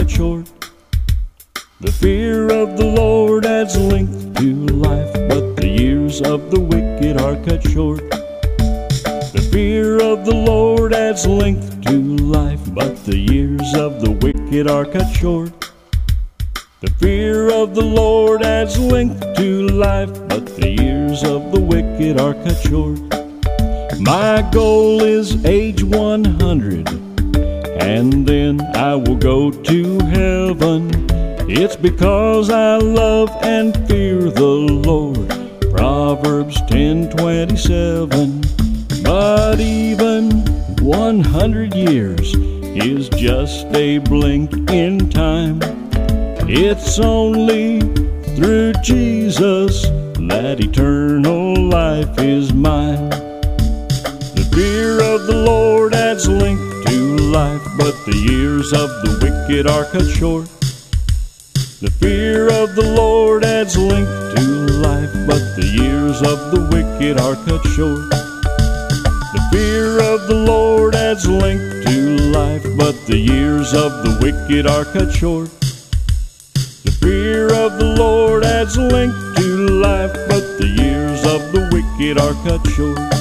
cut short. The fear of the Lord adds length to life, but the years of the wicked are cut short. The fear of the Lord adds length to life, but the years of the wicked are cut short. The fear of the Lord adds length to life, but the years of the wicked are cut short. My goal is age 100, and then I will go to heaven. It's because I love and fear the Lord. Proverbs 10:27. But even 100 years is just a blink in time. It's only through Jesus that eternal life is mine. The fear of the Lord adds length to life, but the years of the wicked are cut short. The fear of the Lord adds length to life, but the years of the wicked are cut short. The fear of the Lord adds length to life, but the years of the wicked are cut short. The fear of the Lord adds length to life, but the years of the wicked are cut short.